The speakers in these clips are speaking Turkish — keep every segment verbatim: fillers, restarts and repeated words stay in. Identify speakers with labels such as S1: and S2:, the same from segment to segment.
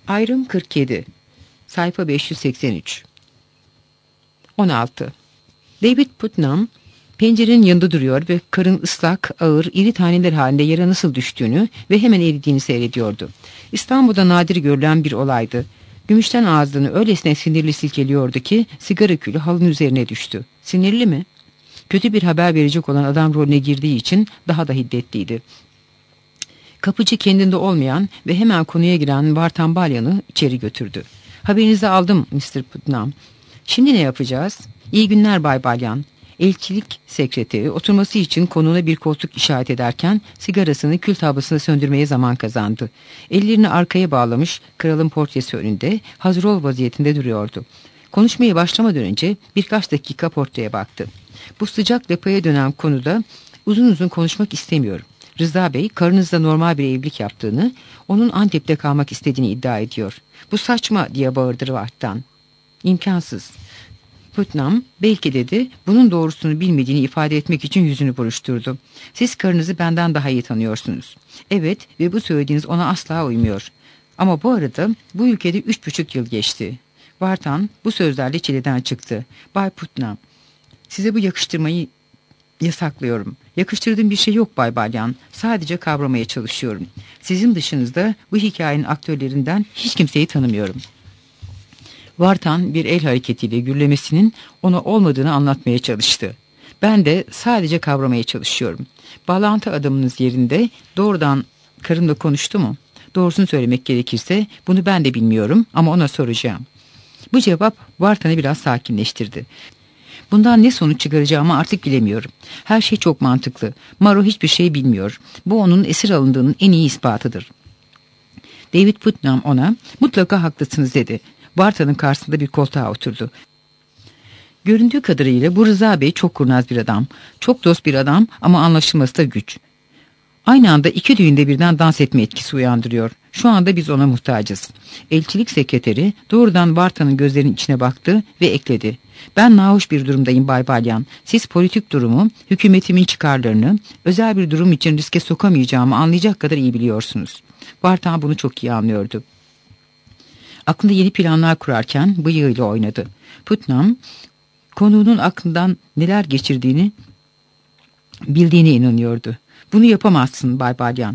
S1: Ayrım kırk yedi. Sayfa beş yüz seksen üç. on altı. David Putnam pencerenin yanında duruyor ve karın ıslak, ağır, iri taneler halinde yere nasıl düştüğünü ve hemen eridiğini seyrediyordu. İstanbul'da nadir görülen bir olaydı. Gümüşten ağzını öylesine sinirli silkeliyordu ki sigara külü halının üzerine düştü. Sinirli mi? Kötü bir haber verecek olan adam rolüne girdiği için daha da hiddetliydi. Kapıcı kendinde olmayan ve hemen konuya giren Vartan Balyan'ı içeri götürdü. "Haberinizi aldım mister Putnam. Şimdi ne yapacağız?" "İyi günler Bay Balyan." Elçilik sekreteri oturması için konuğuna bir koltuk işaret ederken sigarasını kül tablasını söndürmeye zaman kazandı. Ellerini arkaya bağlamış, kralın portresi önünde hazır ol vaziyetinde duruyordu. Konuşmaya başlamadan önce birkaç dakika portreye baktı. "Bu sıcak lapaya dönen konuda uzun uzun konuşmak istemiyorum. Rıza Bey karınızla normal bir evlilik yaptığını, onun Antep'te kalmak istediğini iddia ediyor. Bu saçma," diye bağırdı Vartan. "İmkansız." Putnam belki dedi, bunun doğrusunu bilmediğini ifade etmek için yüzünü buruşturdu. "Siz karınızı benden daha iyi tanıyorsunuz." "Evet ve bu söylediğiniz ona asla uymuyor. Ama bu arada bu ülkede üç buçuk yıl geçti." Vartan bu sözlerle çileden çıktı. "Bay Putnam, size bu yakıştırmayı yasaklıyorum. Yakıştırdığım bir şey yok Bay Balyan. Sadece kavramaya çalışıyorum. Sizin dışınızda bu hikayenin aktörlerinden hiç kimseyi tanımıyorum." Vartan bir el hareketiyle gürlemesinin ona olmadığını anlatmaya çalıştı. "Ben de sadece kavramaya çalışıyorum. Bağlantı adamınız yerinde doğrudan karımla konuştu mu? Doğrusunu söylemek gerekirse bunu ben de bilmiyorum ama ona soracağım." Bu cevap Vartan'ı biraz sakinleştirdi. "Bundan ne sonuç çıkaracağımı artık bilemiyorum. Her şey çok mantıklı. Maro hiçbir şey bilmiyor. Bu onun esir alındığının en iyi ispatıdır." David Putnam ona "Mutlaka haklısınız," dedi. Vartan'ın karşısında bir koltuğa oturdu. Göründüğü kadarıyla bu Rıza Bey çok kurnaz bir adam. Çok dost bir adam ama anlaşılması da güç. Aynı anda iki düğünde birden dans etme etkisi uyandırıyor. Şu anda biz ona muhtacız. Elçilik sekreteri doğrudan Vartan'ın gözlerinin içine baktı ve ekledi. "Ben nahoş bir durumdayım Bay Balyan. Siz politik durumu, hükümetimin çıkarlarını, özel bir durum için riske sokamayacağımı anlayacak kadar iyi biliyorsunuz." Vartan bunu çok iyi anlıyordu. Aklında yeni planlar kurarken bıyığıyla oynadı. Putnam, konuğunun aklından neler geçirdiğini bildiğine inanıyordu. "Bunu yapamazsın Bay Balyan.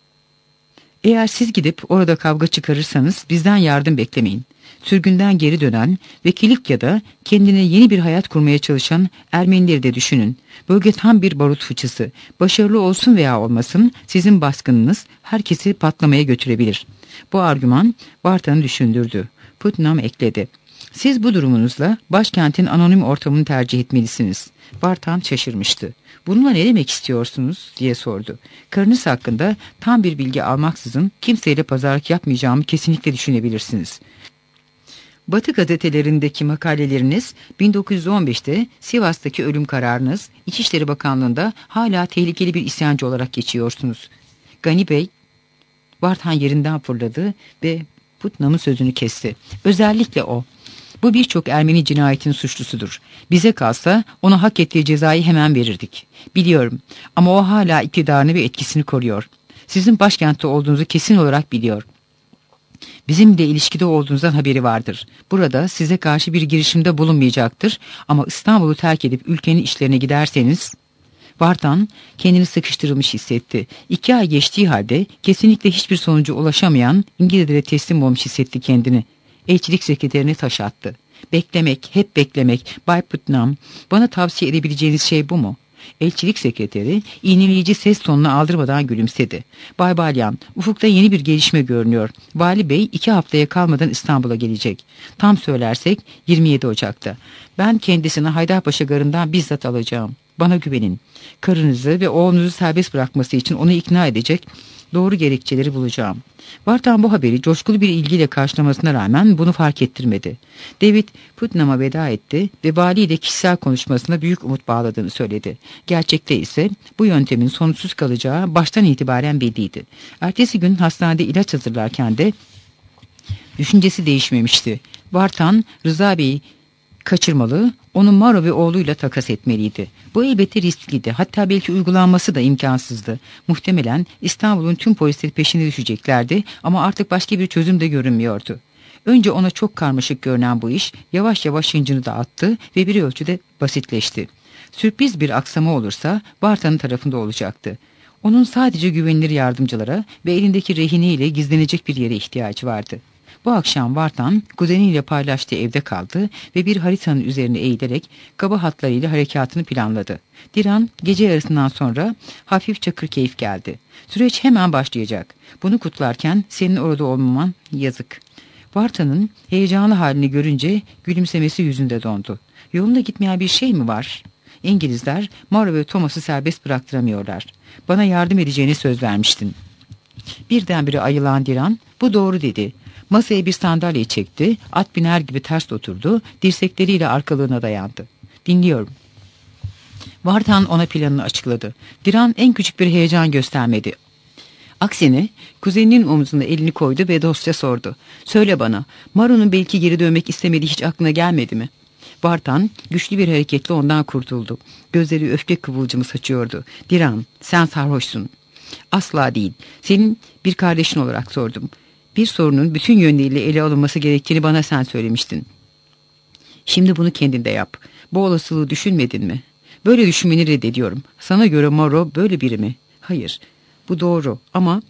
S1: Eğer siz gidip orada kavga çıkarırsanız bizden yardım beklemeyin. Sürgünden geri dönen ve Kilykya'da kendine yeni bir hayat kurmaya çalışan Ermenileri de düşünün. Bölge tam bir barut fıçısı. Başarılı olsun veya olmasın sizin baskınınız herkesi patlamaya götürebilir." Bu argüman Vartan'ı düşündürdü. Putnam ekledi. "Siz bu durumunuzla başkentin anonim ortamını tercih etmelisiniz." Vartan şaşırmıştı. "Bununla ne demek istiyorsunuz?" diye sordu. "Karınız hakkında tam bir bilgi almaksızın kimseyle pazarlık yapmayacağımı kesinlikle düşünebilirsiniz. Batı gazetelerindeki makaleleriniz, bin dokuz yüz on beşte Sivas'taki ölüm kararınız, İçişleri Bakanlığı'nda hala tehlikeli bir isyancı olarak geçiyorsunuz." Gani Bey, Vartan yerinden fırladı ve Putnam'ın sözünü kesti. "Özellikle o. Bu birçok Ermeni cinayetinin suçlusudur. Bize kalsa ona hak ettiği cezayı hemen verirdik. Biliyorum ama o hala iktidarını ve etkisini koruyor. Sizin başkentte olduğunuzu kesin olarak biliyor. Bizimle ilişkide olduğunuzdan haberi vardır. Burada size karşı bir girişimde bulunmayacaktır ama İstanbul'u terk edip ülkenin işlerine giderseniz..." Vartan kendini sıkıştırılmış hissetti. İki ay geçtiği halde kesinlikle hiçbir sonuca ulaşamayan İngilizlere teslim olmuş hissetti kendini. Elçilik sekreterine taş attı. "Beklemek, hep beklemek. Bay Putnam, bana tavsiye edebileceğiniz şey bu mu?" Elçilik sekreteri iğneleyici ses tonunu aldırmadan gülümsedi. "Bay Balyan, ufukta yeni bir gelişme görünüyor. Vali Bey iki haftaya kalmadan İstanbul'a gelecek. Tam söylersek yirmi yedi Ocak'ta. Ben kendisini Haydarpaşa garından bizzat alacağım. Bana güvenin. Karınızı ve oğlunuzu serbest bırakması için onu ikna edecek doğru gerekçeleri bulacağım." Vartan bu haberi coşkulu bir ilgiyle karşılamasına rağmen bunu fark ettirmedi. David Putnam'a veda etti ve valiyle kişisel konuşmasına büyük umut bağladığını söyledi. Gerçekte ise bu yöntemin sonuçsuz kalacağı baştan itibaren belliydi. Ertesi gün hastanede ilaç hazırlarken de düşüncesi değişmemişti. Vartan, Rıza Bey'i kaçırmalı, onu Maro ve oğluyla takas etmeliydi. Bu elbette riskliydi. Hatta belki uygulanması da imkansızdı. Muhtemelen İstanbul'un tüm polisleri peşine düşeceklerdi ama artık başka bir çözüm de görünmüyordu. Önce ona çok karmaşık görünen bu iş yavaş yavaş hıncını da attı ve bir ölçüde basitleşti. Sürpriz bir aksama olursa Vartan'ın tarafında olacaktı. Onun sadece güvenilir yardımcılara ve elindeki rehineyle gizlenecek bir yere ihtiyacı vardı. Bu akşam Vartan kuzeniyle paylaştığı evde kaldı ve bir haritanın üzerine eğilerek kaba hatlarıyla harekatını planladı. Diran gece yarısından sonra hafif çakırkeyif geldi. Süreç hemen başlayacak. Bunu kutlarken senin orada olmaman yazık. Vartan'ın heyecanlı halini görünce gülümsemesi yüzünde dondu. Yolunda gitmeyen bir şey mi var? İngilizler Maro ve Thomas'ı serbest bıraktıramıyorlar. Bana yardım edeceğini söz vermiştin. Birdenbire ayılan Diran, bu doğru dedi. Masaya bir sandalye çekti, at biner gibi ters oturdu, dirsekleriyle arkalığına dayandı. Dinliyorum. Vartan ona planını açıkladı. Diran en küçük bir heyecan göstermedi. Aksine kuzeninin omzuna elini koydu ve dostça sordu. Söyle bana, Maro'nun belki geri dönmek istemediği hiç aklına gelmedi mi? Vartan güçlü bir hareketle ondan kurtuldu. Gözleri öfke kıvılcımı saçıyordu. Diran, sen sarhoşsun. Asla değil. Senin bir kardeşin olarak sordum. Bir sorunun bütün yönleriyle ele alınması gerektiğini bana sen söylemiştin. Şimdi bunu kendinde yap. Bu olasılığı düşünmedin mi? Böyle düşünmeni reddediyorum. Sana göre Maro böyle biri mi? Hayır. Bu doğru ama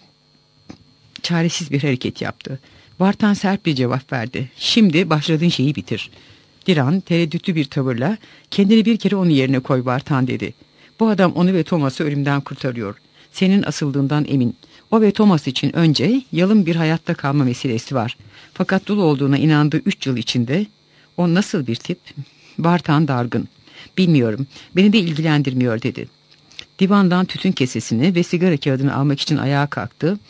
S1: çaresiz bir hareket yaptı. Vartan sert bir cevap verdi. Şimdi başladığın şeyi bitir. Diran tereddütlü bir tavırla kendini bir kere onun yerine koy Vartan dedi. Bu adam onu ve Thomas'ı ölümden kurtarıyor. Senin asıldığından emin. O ve Thomas için önce yalın bir hayatta kalma meselesi var. Fakat dul olduğuna inandığı üç yıl içinde o nasıl bir tip? Vartan dargın. Bilmiyorum. Beni de ilgilendirmiyor dedi. Divandan tütün kesesini ve sigara kağıdını almak için ayağa kalktı.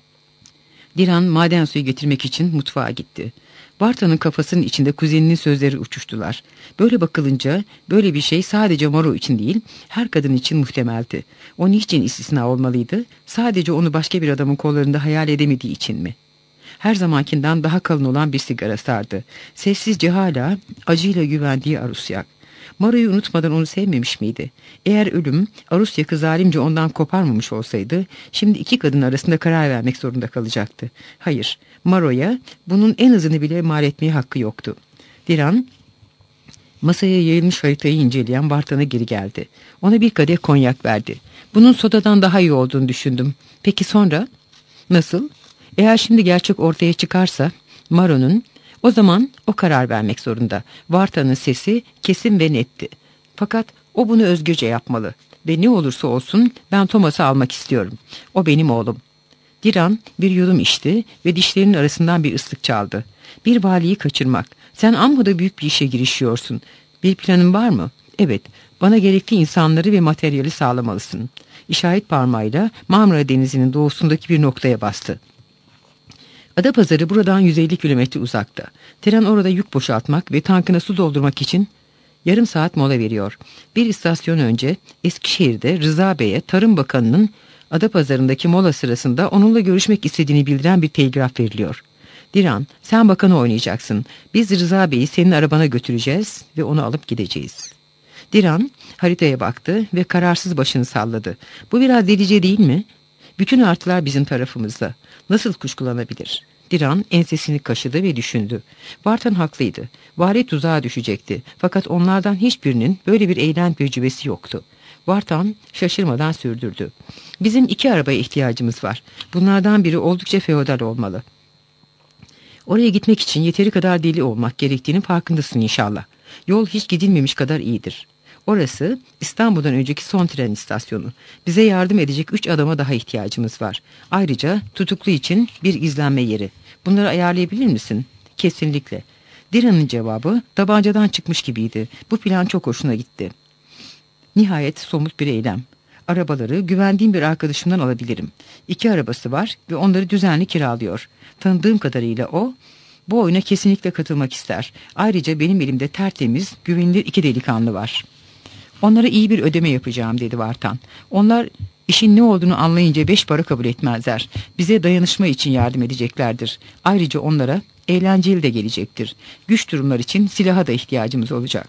S1: Diran maden suyu getirmek için mutfağa gitti. Vartan'ın kafasının içinde kuzeninin sözleri uçuştular. Böyle bakılınca böyle bir şey sadece Maro için değil, her kadın için muhtemeldi. O niçin istisna olmalıydı? Sadece onu başka bir adamın kollarında hayal edemediği için mi? Her zamankinden daha kalın olan bir sigara sardı. Sessizce hala acıyla güvendiği Arusyak. Maro'yu unutmadan onu sevmemiş miydi? Eğer ölüm Arusyak'ı zalimce ondan koparmamış olsaydı, şimdi iki kadın arasında karar vermek zorunda kalacaktı. Hayır, Maro'ya bunun en azını bile mal etmeye hakkı yoktu. Diran, masaya yayılmış haritayı inceleyen Vartan'a geri geldi. Ona bir kadeh konyak verdi. Bunun sodadan daha iyi olduğunu düşündüm. Peki sonra? Nasıl? Eğer şimdi gerçek ortaya çıkarsa, Maro'nun, o zaman o karar vermek zorunda. Vartan'ın sesi kesin ve netti. Fakat o bunu özgürce yapmalı. Ve ne olursa olsun ben Thomas'ı almak istiyorum. O benim oğlum. Diran bir yudum içti ve dişlerinin arasından bir ıslık çaldı. Bir valiyi kaçırmak. Sen amma da büyük bir işe girişiyorsun. Bir planın var mı? Evet, bana gerekli insanları ve materyali sağlamalısın. İşaret parmağıyla Marmara Denizi'nin doğusundaki bir noktaya bastı. Adapazarı buradan yüz elli kilometre uzakta. Tren orada yük boşaltmak ve tankına su doldurmak için yarım saat mola veriyor. Bir istasyon önce Eskişehir'de Rıza Bey'e Tarım Bakanı'nın Adapazarı'ndaki mola sırasında onunla görüşmek istediğini bildiren bir telgraf veriliyor. Diran, sen bakanı oynayacaksın. Biz Rıza Bey'i senin arabana götüreceğiz ve onu alıp gideceğiz. Diran haritaya baktı ve kararsız başını salladı. Bu biraz delice değil mi? Bütün artılar bizim tarafımızda. Nasıl kuşkulanabilir? Diran ensesini kaşıdı ve düşündü. Vartan haklıydı. Vali tuzağa düşecekti. Fakat onlardan hiçbirinin böyle bir eylem tecrübesi yoktu. Vartan şaşırmadan sürdürdü. Bizim iki arabaya ihtiyacımız var. Bunlardan biri oldukça feodal olmalı. Oraya gitmek için yeteri kadar deli olmak gerektiğinin farkındasın inşallah. Yol hiç gidilmemiş kadar iyidir. Orası İstanbul'dan önceki son tren istasyonu. Bize yardım edecek üç adama daha ihtiyacımız var. Ayrıca tutuklu için bir izlenme yeri. Bunları ayarlayabilir misin? Kesinlikle. Diran'ın cevabı tabancadan çıkmış gibiydi. Bu plan çok hoşuna gitti. Nihayet somut bir eylem. Arabaları güvendiğim bir arkadaşımdan alabilirim. İki arabası var ve onları düzenli kiralıyor. Tanıdığım kadarıyla o bu oyuna kesinlikle katılmak ister. Ayrıca benim elimde tertemiz, güvenilir iki delikanlı var. Onlara iyi bir ödeme yapacağım dedi Vartan. Onlar işin ne olduğunu anlayınca beş para kabul etmezler. Bize dayanışma için yardım edeceklerdir. Ayrıca onlara eğlenceli de gelecektir. Güç durumlar için silaha da ihtiyacımız olacak.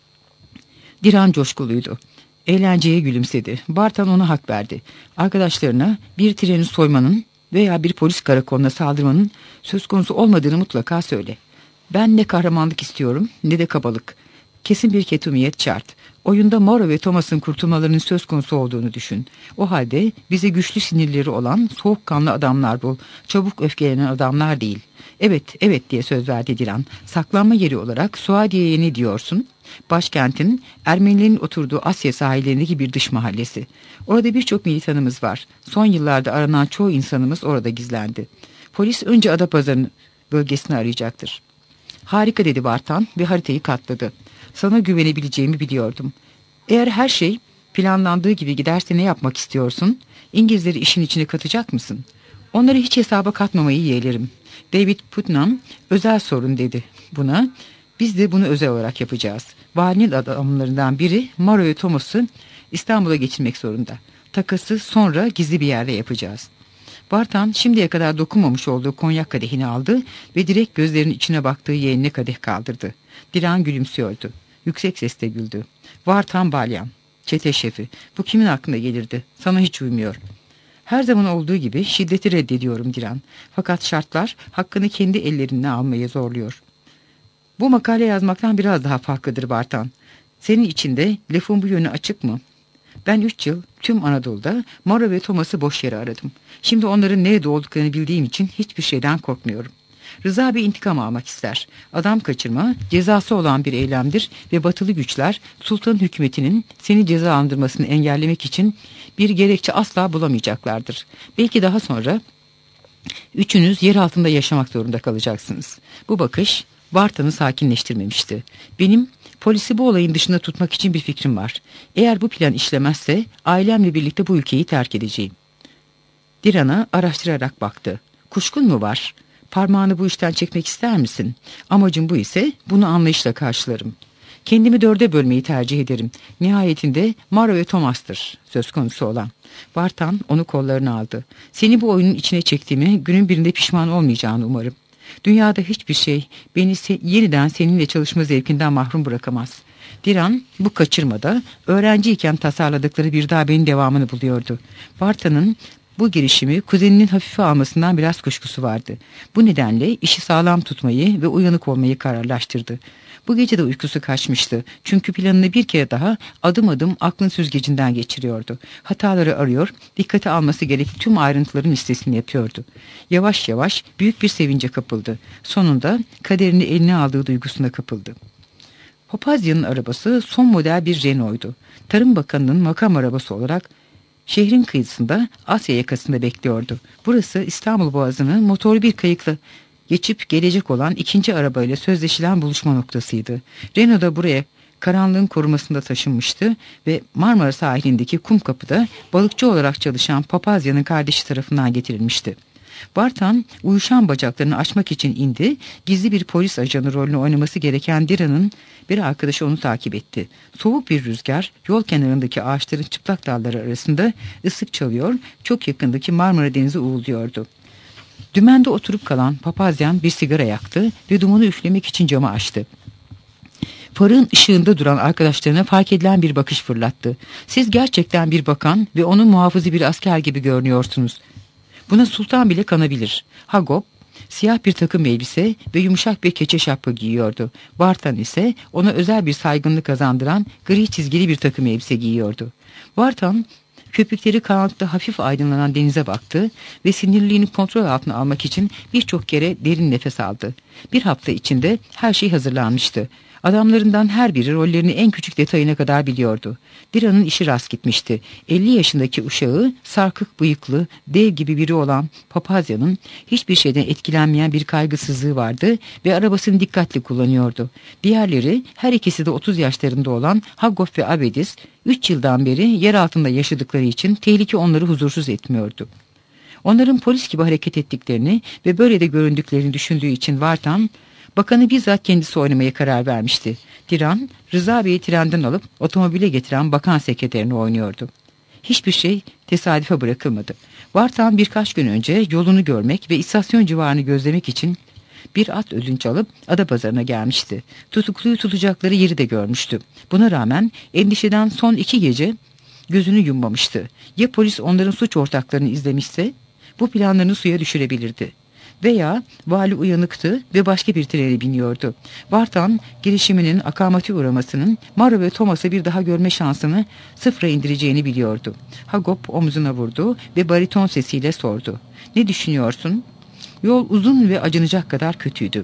S1: Diran coşkuluydu. Eğlenceye gülümsedi. Bartan ona hak verdi. Arkadaşlarına bir treni soymanın veya bir polis karakoluna saldırmanın söz konusu olmadığını mutlaka söyle. Ben ne kahramanlık istiyorum ne de kabalık. Kesin bir ketumiyet şart. Oyunda Moro ve Thomas'ın kurtulmalarının söz konusu olduğunu düşün. O halde bize güçlü sinirleri olan soğukkanlı adamlar bul. Çabuk öfkelenen adamlar değil. Evet, evet diye söz verdi Diran. Saklanma yeri olarak Suadiye'ye ne diyorsun? Başkentin Ermenilerin oturduğu Asya sahillerindeki bir dış mahallesi. Orada birçok militanımız var. Son yıllarda aranan çoğu insanımız orada gizlendi. Polis önce Adapazarı bölgesini arayacaktır. Harika dedi Bartan ve haritayı katladı. Sana güvenebileceğimi biliyordum. Eğer her şey planlandığı gibi giderse ne yapmak istiyorsun? İngilizleri işin içine katacak mısın? Onları hiç hesaba katmamayı yeğlerim. David Putnam özel sorun dedi buna. Biz de bunu özel olarak yapacağız. Valinin adamlarından biri Moro ve Thomas'ı İstanbul'a geçirmek zorunda. Takası sonra gizli bir yerde yapacağız. Bartan şimdiye kadar dokunmamış olduğu konyak kadehini aldı ve direkt gözlerinin içine baktığı yeğenine kadeh kaldırdı. Dilan gülümsüyordu. Yüksek sesle güldü. Vartan Balyan, çete şefi. Bu kimin aklına gelirdi? Sana hiç uymuyor. Her zaman olduğu gibi şiddeti reddediyorum Dilan. Fakat şartlar hakkını kendi ellerine almaya zorluyor. Bu makale yazmaktan biraz daha farklıdır Bartan. Senin için de lafın bu yönü açık mı? Ben üç yıl tüm Anadolu'da Moro ve Thomas'ı boş yere aradım. Şimdi onların nerede olduklarını bildiğim için hiçbir şeyden korkmuyorum. Rıza Bey intikam almak ister. Adam kaçırma cezası olan bir eylemdir ve batılı güçler sultanın hükümetinin seni cezalandırmasını engellemek için bir gerekçe asla bulamayacaklardır. Belki daha sonra üçünüz yer altında yaşamak zorunda kalacaksınız. Bu bakış Bartan'ı sakinleştirmemişti. Benim polisi bu olayın dışında tutmak için bir fikrim var. Eğer bu plan işlemezse ailemle birlikte bu ülkeyi terk edeceğim. Diran'a araştırarak baktı. Kuşkun mu var? Parmağını bu işten çekmek ister misin? Amacım bu ise bunu anlayışla karşılarım. Kendimi dörde bölmeyi tercih ederim. Nihayetinde Moro ve Thomas'tır söz konusu olan. Bartan onu kollarına aldı. Seni bu oyunun içine çektiğimi günün birinde pişman olmayacağını umarım. Dünyada hiçbir şey beni se- yeniden seninle çalışma zevkinden mahrum bırakamaz. Diran bu kaçırmada öğrenciyken tasarladıkları bir daha benim devamını buluyordu. Bartan'ın bu girişimi kuzeninin hafife almasından biraz kuşkusu vardı. Bu nedenle işi sağlam tutmayı ve uyanık olmayı kararlaştırdı. Bu gece de uykusu kaçmıştı. Çünkü planını bir kere daha adım adım aklın süzgecinden geçiriyordu. Hataları arıyor, dikkate alması gerekli tüm ayrıntıların listesini yapıyordu. Yavaş yavaş büyük bir sevince kapıldı. Sonunda kaderini eline aldığı duygusuna kapıldı. Papazya'nın arabası son model bir Renault'ydu. Tarım Bakanı'nın makam arabası olarak şehrin kıyısında Asya yakasında bekliyordu. Burası İstanbul Boğazı'nı motorlu bir kayıkla geçip gelecek olan ikinci arabayla sözleşilen buluşma noktasıydı. Renault da buraya karanlığın korumasında taşınmıştı ve Marmara sahilindeki kum kapıda balıkçı olarak çalışan Papazya'nın kardeşi tarafından getirilmişti. Bartan uyuşan bacaklarını açmak için indi, gizli bir polis ajanı rolünü oynaması gereken Diran'ın bir arkadaşı onu takip etti. Soğuk bir rüzgar yol kenarındaki ağaçların çıplak dalları arasında ıslık çalıyor, çok yakındaki Marmara Denizi uğulduyordu. Dümende oturup kalan Papazyan bir sigara yaktı ve dumanı üflemek için camı açtı. Farın ışığında duran arkadaşlarına fark edilen bir bakış fırlattı. Siz gerçekten bir bakan ve onun muhafızı bir asker gibi görünüyorsunuz. Buna sultan bile kanabilir. Hagop siyah bir takım elbise ve yumuşak bir keçe şapka giyiyordu. Bartan ise ona özel bir saygınlık kazandıran gri çizgili bir takım elbise giyiyordu. Bartan köpükleri karanlıkta hafif aydınlanan denize baktı ve sinirliğini kontrol altına almak için birçok kere derin nefes aldı. Bir hafta içinde her şey hazırlanmıştı. Adamlarından her biri rollerini en küçük detayına kadar biliyordu. Diran'ın işi rast gitmişti. elli yaşındaki uşağı sarkık bıyıklı, dev gibi biri olan Papazya'nın hiçbir şeyden etkilenmeyen bir kaygısızlığı vardı ve arabasını dikkatli kullanıyordu. Diğerleri, her ikisi de otuz yaşlarında olan Hagop ve Abedis, üç yıldan beri yer altında yaşadıkları için tehlike onları huzursuz etmiyordu. Onların polis gibi hareket ettiklerini ve böyle de göründüklerini düşündüğü için Vartan, bakanı bizzat kendisi oynamaya karar vermişti. Diran, Rıza Bey'i trenden alıp otomobile getiren bakan sekreterini oynuyordu. Hiçbir şey tesadüfe bırakılmadı. Vartan birkaç gün önce yolunu görmek ve istasyon civarını gözlemek için Bir at ödünç alıp Adapazarı'na gelmişti. Tutukluyu tutacakları yeri de görmüştü. Buna rağmen endişeden son iki gece gözünü yummamıştı. Ya polis onların suç ortaklarını izlemişse bu planlarını suya düşürebilirdi. Veya vali uyanıktı ve başka bir trene biniyordu. Vartan girişiminin akamete uğramasının Maro ve Thomas'ı bir daha görme şansını sıfıra indireceğini biliyordu. Hagop omzuna vurdu ve bariton sesiyle sordu. Ne düşünüyorsun? Yol uzun ve acınacak kadar kötüydü.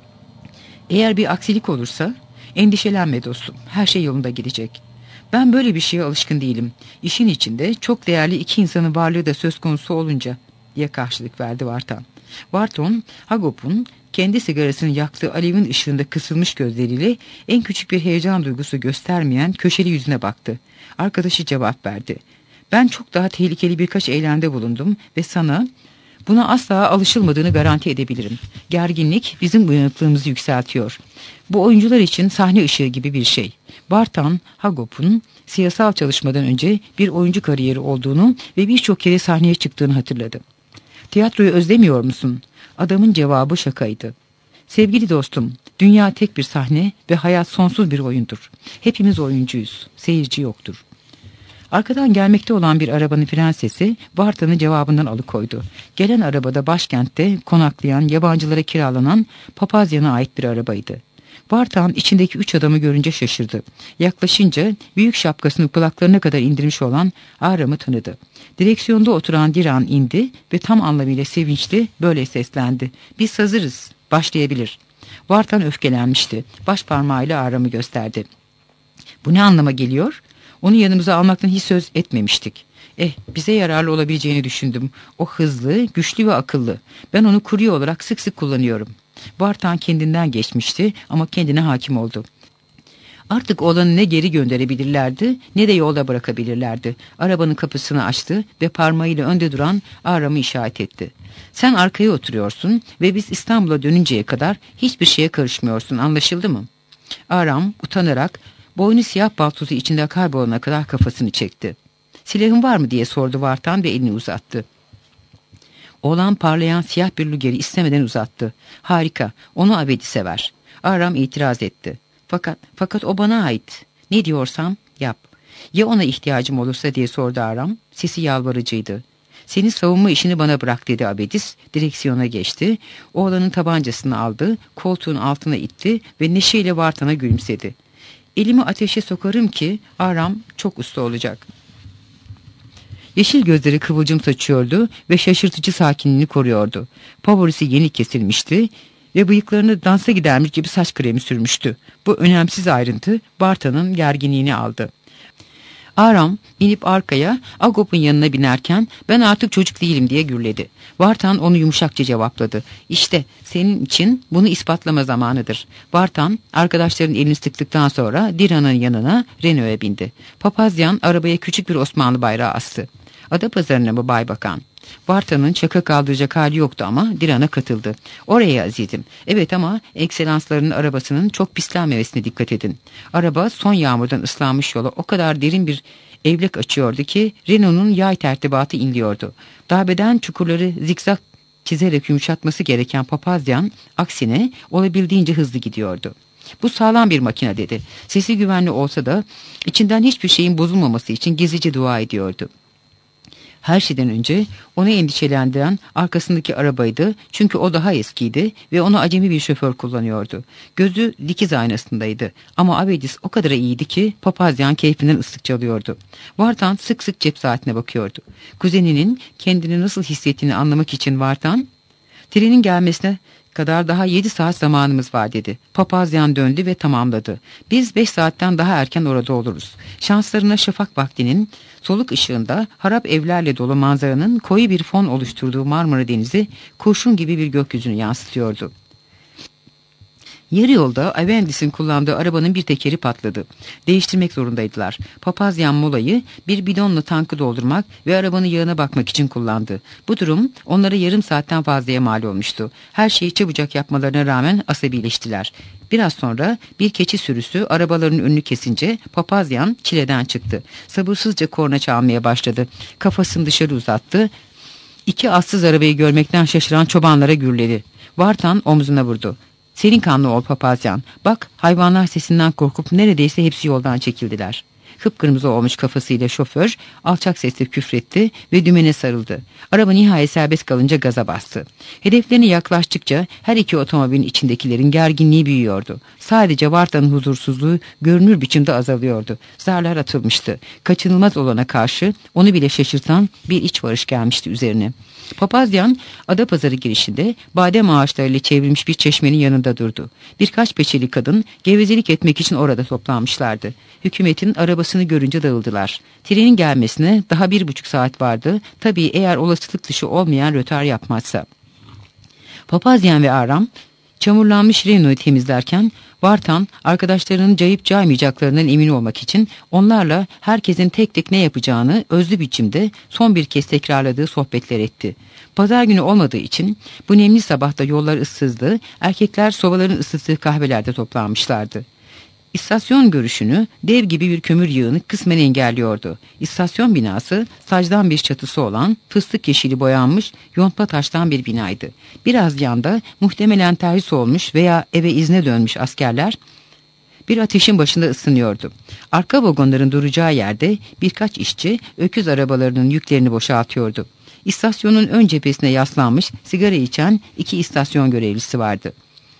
S1: Eğer bir aksilik olursa endişelenme dostum, her şey yolunda gidecek. Ben böyle bir şeye alışkın değilim. İşin içinde çok değerli iki insanın varlığı da söz konusu olunca diye karşılık verdi Vartan. Varton, Hagop'un kendi sigarasını yaktığı alevin ışığında kısılmış gözleriyle en küçük bir heyecan duygusu göstermeyen köşeli yüzüne baktı. Arkadaşı cevap verdi. Ben çok daha tehlikeli birkaç eylemde bulundum ve sana buna asla alışılmadığını garanti edebilirim. Gerginlik bizim uyanıklığımızı yükseltiyor. Bu oyuncular için sahne ışığı gibi bir şey. Vartan, Hagop'un siyasal çalışmadan önce bir oyuncu kariyeri olduğunu ve birçok kere sahneye çıktığını hatırladı. Tiyatroyu özlemiyor musun? Adamın cevabı şakaydı. Sevgili dostum, dünya tek bir sahne ve hayat sonsuz bir oyundur. Hepimiz oyuncuyuz, seyirci yoktur. Arkadan gelmekte olan bir arabanın fren sesi Vartan'ı cevabından alıkoydu. Gelen arabada başkentte konaklayan, yabancılara kiralanan Papazyan'a ait bir arabaydı. Vartan içindeki üç adamı görünce şaşırdı. Yaklaşınca büyük şapkasını kulaklarına kadar indirmiş olan Aram'ı tanıdı. Direksiyonda oturan Diran indi ve tam anlamıyla sevinçli böyle seslendi. Biz hazırız, başlayabilir. Vartan öfkelenmişti. Baş parmağıyla Aram'ı gösterdi. Bu ne anlama geliyor? Onu yanımıza almaktan hiç söz etmemiştik. Eh, bize yararlı olabileceğini düşündüm. O hızlı, güçlü ve akıllı. Ben onu kurye olarak sık sık kullanıyorum. Vartan kendinden geçmişti ama kendine hakim oldu. Artık oğlanı ne geri gönderebilirlerdi ne de yolda bırakabilirlerdi. Arabanın kapısını açtı ve parmağıyla önde duran Aram'ı işaret etti. Sen arkaya oturuyorsun ve biz İstanbul'a dönünceye kadar hiçbir şeye karışmıyorsun, anlaşıldı mı? Aram utanarak boynu siyah paltosu içinde kaybolana kadar kafasını çekti. Silahın var mı diye sordu Vartan ve elini uzattı. Oğlan parlayan siyah bir lugeri istemeden uzattı. Harika, onu Abedi sever. Aram itiraz etti. Fakat, fakat o bana ait. Ne diyorsam yap. Ya ona ihtiyacım olursa diye sordu Aram. Sesi yalvarıcıydı. Seni savunma işini bana bırak dedi Abedis. Direksiyona geçti. Oğlanın tabancasını aldı. Koltuğun altına itti ve neşeyle Vartan'a gülümsedi. Elimi ateşe sokarım ki Aram çok usta olacak. Yeşil gözleri kıvılcım saçıyordu ve şaşırtıcı sakinliğini koruyordu. Favorisi yeni kesilmişti ve bıyıklarını dansa gidermiş gibi saç kremi sürmüştü. Bu önemsiz ayrıntı Vartan'ın gerginliğini aldı. Aram inip arkaya Agop'un yanına binerken ben artık çocuk değilim diye gürledi. Vartan onu yumuşakça cevapladı. İşte senin için bunu ispatlama zamanıdır. Vartan arkadaşların elini sıktıktan sonra Diran'ın yanına Renault'a bindi. Papazyan arabaya küçük bir Osmanlı bayrağı astı. Adapazarı'na mı Baybakan? Vartan'ın çaka kaldıracak hali yoktu ama Diran'a katıldı. Oraya azizim. Evet ama ekselanslarının arabasının çok pislenmemesine dikkat edin. Araba son yağmurdan ıslanmış yola o kadar derin bir evlek açıyordu ki Renault'un yay tertibatı inliyordu. Darbeden çukurları zikzak çizerek yumuşatması gereken Papazyan aksine olabildiğince hızlı gidiyordu. Bu sağlam bir makine dedi. Sesi güvenli olsa da içinden hiçbir şeyin bozulmaması için gizlice dua ediyordu. Her şeyden önce onu endişelendiren arkasındaki arabaydı çünkü o daha eskiydi ve onu acemi bir şoför kullanıyordu. Gözü dikiz aynasındaydı ama Abedis o kadar iyiydi ki Papazyan keyfinden ıslık çalıyordu. Vartan sık sık cep saatine bakıyordu. Kuzeninin kendini nasıl hissettiğini anlamak için Vartan, trenin gelmesine kadar daha yedi saat zamanımız var dedi. Papazyan döndü ve tamamladı. Biz beş saatten daha erken orada oluruz. Şanslarına şafak vaktinin soluk ışığında harap evlerle dolu manzaranın koyu bir fon oluşturduğu Marmara Denizi kurşun gibi bir gökyüzünü yansıtıyordu. Yarı yolda Avendis'in kullandığı arabanın bir tekeri patladı. Değiştirmek zorundaydılar. Papazyan molayı bir bidonla tankı doldurmak ve arabanın yağına bakmak için kullandı. Bu durum onlara yarım saatten fazlaya mal olmuştu. Her şeyi çabucak yapmalarına rağmen asabileştiler. Biraz sonra bir keçi sürüsü arabaların önünü kesince Papazyan çileden çıktı. Sabırsızca korna çalmaya başladı. Kafasını dışarı uzattı. İki atsız arabayı görmekten şaşıran çobanlara gürledi. Vartan omzuna vurdu. Serin kanlı ol papazyan. Bak, hayvanlar sesinden korkup neredeyse hepsi yoldan çekildiler. Kıpkırmızı olmuş kafasıyla şoför alçak sesle küfretti ve dümene sarıldı. Araba nihayet serbest kalınca gaza bastı. Hedeflerine yaklaştıkça her iki otomobilin içindekilerin gerginliği büyüyordu. Sadece Vartan'ın huzursuzluğu görünür biçimde azalıyordu. Zarlar atılmıştı. Kaçınılmaz olana karşı onu bile şaşırtan bir iç barış gelmişti üzerine. Papazyan, Adapazarı girişinde badem ağaçlarıyla çevrilmiş bir çeşmenin yanında durdu. Birkaç peçeli kadın gevezelik etmek için orada toplanmışlardı. Hükümetin arabasını görünce dağıldılar. Trenin gelmesine daha bir buçuk saat vardı. Tabii eğer olasılık dışı olmayan rötar yapmazsa. Papazyan ve Aram çamurlanmış Renault'u temizlerken Vartan arkadaşlarının cayıp caymayacaklarından emin olmak için onlarla herkesin tek tek ne yapacağını özlü biçimde son bir kez tekrarladığı sohbetler etti. Pazar günü olmadığı için bu nemli sabahta yollar ıssızdı, erkekler sobaların ısıttığı kahvelerde toplanmışlardı. İstasyon görüşünü dev gibi bir kömür yığını kısmen engelliyordu. İstasyon binası sacdan bir çatısı olan fıstık yeşili boyanmış yontma taştan bir binaydı. Biraz yanda muhtemelen terhis olmuş veya eve izne dönmüş askerler bir ateşin başında ısınıyordu. Arka vagonların duracağı yerde birkaç işçi öküz arabalarının yüklerini boşaltıyordu. İstasyonun ön cephesine yaslanmış sigara içen iki istasyon görevlisi vardı.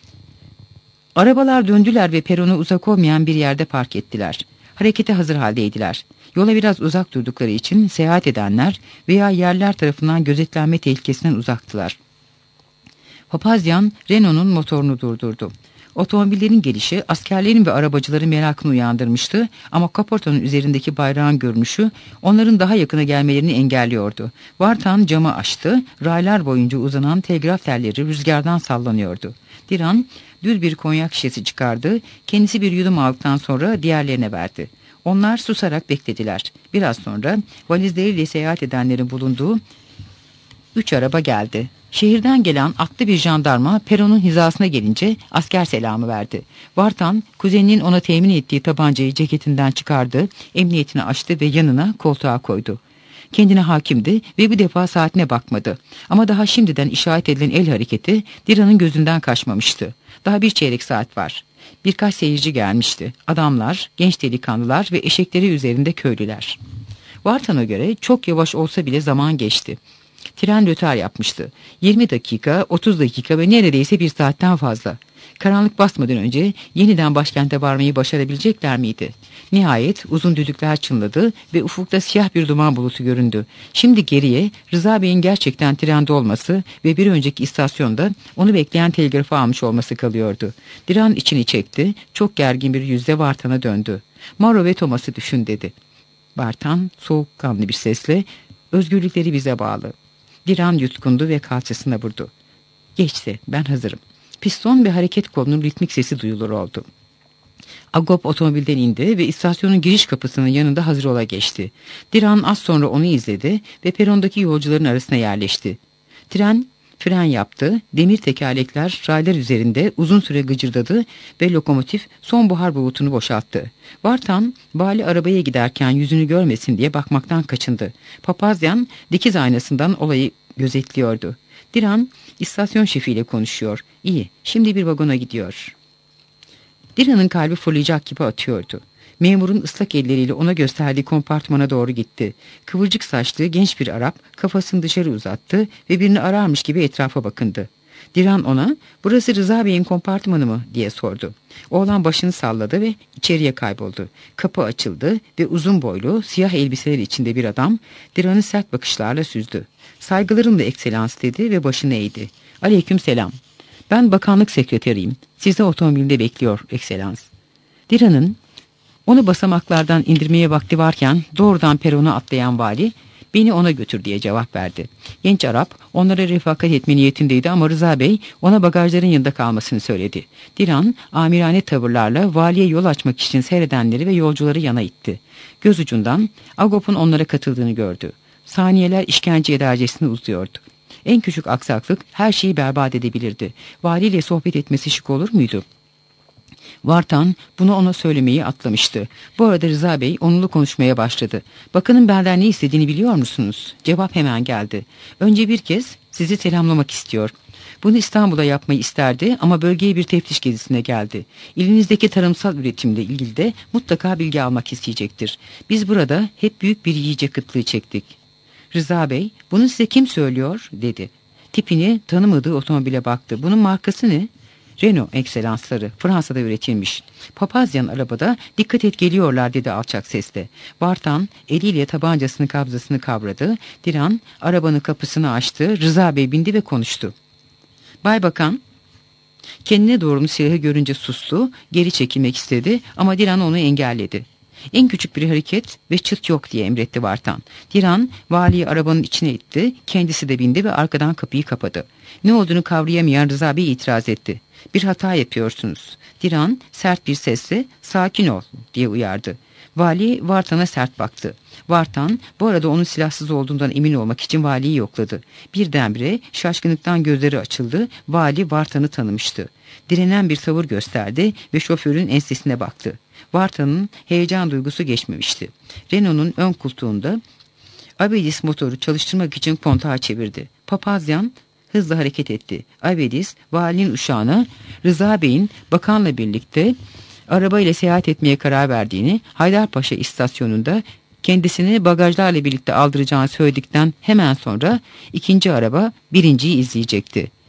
S1: Arabalar döndüler ve perona uzak olmayan bir yerde park ettiler. Harekete hazır haldeydiler. Yola biraz uzak durdukları için seyahat edenler veya yerler tarafından gözetlenme tehlikesinden uzaktılar. Papazyan Renault'un motorunu durdurdu. Otomobillerin gelişi askerlerin ve arabacıların merakını uyandırmıştı ama kaportanın üzerindeki bayrağın görünüşü onların daha yakına gelmelerini engelliyordu. Vartan camı açtı, raylar boyunca uzanan telgraf telleri rüzgardan sallanıyordu. Diran düz bir konyak şişesi çıkardı, kendisi bir yudum aldıktan sonra diğerlerine verdi. Onlar susarak beklediler. Biraz sonra valizleriyle seyahat edenlerin bulunduğu üç araba geldi. Şehirden gelen atlı bir jandarma peronun hizasına gelince asker selamı verdi. Vartan kuzeninin ona temin ettiği tabancayı ceketinden çıkardı, emniyetini açtı ve yanına koltuğa koydu. Kendine hakimdi ve bir defa saatine bakmadı. Ama daha şimdiden işaret edilen el hareketi Diran'ın gözünden kaçmamıştı. Daha bir çeyrek saat var. Birkaç seyirci gelmişti. Adamlar, genç delikanlılar ve eşekleri üzerinde köylüler. Vartan'a göre çok yavaş olsa bile zaman geçti. Tren rötar yapmıştı. yirmi dakika, otuz dakika ve neredeyse bir saatten fazla. Karanlık basmadan önce yeniden başkente varmayı başarabilecekler miydi? Nihayet uzun düdükler çınladı ve ufukta siyah bir duman bulutu göründü. Şimdi geriye Rıza Bey'in gerçekten trende olması ve bir önceki istasyonda onu bekleyen telgrafı almış olması kalıyordu. Diran içini çekti, çok gergin bir yüzle Vartan'a döndü. Maro ve Thomas'ı düşün dedi. Vartan soğukkanlı bir sesle, özgürlükleri bize bağlı. Diran yutkundu ve kalçasına vurdu. Geçti, ben hazırım. Piston ve hareket kolunun ritmik sesi duyulur oldu. Agop otomobilden indi ve istasyonun giriş kapısının yanında hazır ola geçti. Diran az sonra onu izledi ve perondaki yolcuların arasına yerleşti. Tren fren yaptı, demir tekerlekler raylar üzerinde uzun süre gıcırdadı ve lokomotif son buhar bulutunu boşalttı. Vartan, Bali arabaya giderken yüzünü görmesin diye bakmaktan kaçındı. Papazyan dikiz aynasından olayı gözetliyordu. Diran, istasyon şefiyle konuşuyor. İyi, şimdi bir vagona gidiyor. Diran'ın kalbi fırlayacak gibi atıyordu. Memurun ıslak elleriyle ona gösterdiği kompartmana doğru gitti. Kıvırcık saçlı genç bir Arap kafasını dışarı uzattı ve birini ararmış gibi etrafa bakındı. Diran ona, burası Rıza Bey'in kompartmanı mı diye sordu. Oğlan başını salladı ve içeriye kayboldu. Kapı açıldı ve uzun boylu, siyah elbiseler içinde bir adam Diran'ı sert bakışlarla süzdü. Saygılarımla ekselans dedi ve başını eğdi. Aleyküm selam. Ben bakanlık sekreteriyim. Sizi otomobilde bekliyor ekselans. Diran'ın onu basamaklardan indirmeye vakti varken doğrudan perona atlayan vali, beni ona götür diye cevap verdi. Genç Arap onlara refakat etme niyetindeydi ama Rıza Bey ona bagajların yanında kalmasını söyledi. Diran amirane tavırlarla valiye yol açmak için seyredenleri ve yolcuları yana itti. Göz ucundan Agop'un onlara katıldığını gördü. Saniyeler işkence edercesine uzuyordu. En küçük aksaklık her şeyi berbat edebilirdi. Valiyle sohbet etmesi şık olur muydu? Vartan bunu ona söylemeyi atlamıştı. Bu arada Rıza Bey onunla konuşmaya başladı. Bakanın benden ne istediğini biliyor musunuz? Cevap hemen geldi. Önce bir kez sizi selamlamak istiyor. Bunu İstanbul'da yapmayı isterdi ama bölgeye bir teftiş gezisine geldi. İlinizdeki tarımsal üretimle ilgili de mutlaka bilgi almak isteyecektir. Biz burada hep büyük bir yiyecek kıtlığı çektik. Rıza Bey, bunu size kim söylüyor? Dedi. Tipini tanımadığı otomobile baktı. Bunun markası ne? Renault ekselansları, Fransa'da üretilmiş. Papazyan arabada, dikkat et geliyorlar dedi alçak sesle. Vartan eliyle tabancasını kabzasını kavradı. Diran arabanın kapısını açtı. Rıza Bey bindi ve konuştu. Bay Bakan, kendine doğrulmuş silahı görünce sustu, geri çekilmek istedi ama Diran onu engelledi. En küçük bir hareket ve çıt yok diye emretti Vartan. Diran valiyi arabanın içine itti, kendisi de bindi ve arkadan kapıyı kapadı. Ne olduğunu kavrayamayan Rıza Bey itiraz etti. Bir hata yapıyorsunuz. Diran sert bir sesle sakin ol diye uyardı. Vali Vartan'a sert baktı. Vartan bu arada onun silahsız olduğundan emin olmak için valiyi yokladı. Birdenbire şaşkınlıktan gözleri açıldı. Vali Vartan'ı tanımıştı. Direnen bir tavır gösterdi ve şoförün ensesine baktı. Vartan'ın heyecan duygusu geçmemişti. Renault'un ön koltuğunda Abedis motoru çalıştırmak için kontağı çevirdi. Papazyan hızla hareket etti. Abedis valinin uşağına Rıza Bey'in bakanla birlikte arabayla seyahat etmeye karar verdiğini, Haydarpaşa istasyonunda kendisini bagajlarla birlikte aldıracağını söyledikten hemen sonra ikinci araba birinciyi izleyecekti.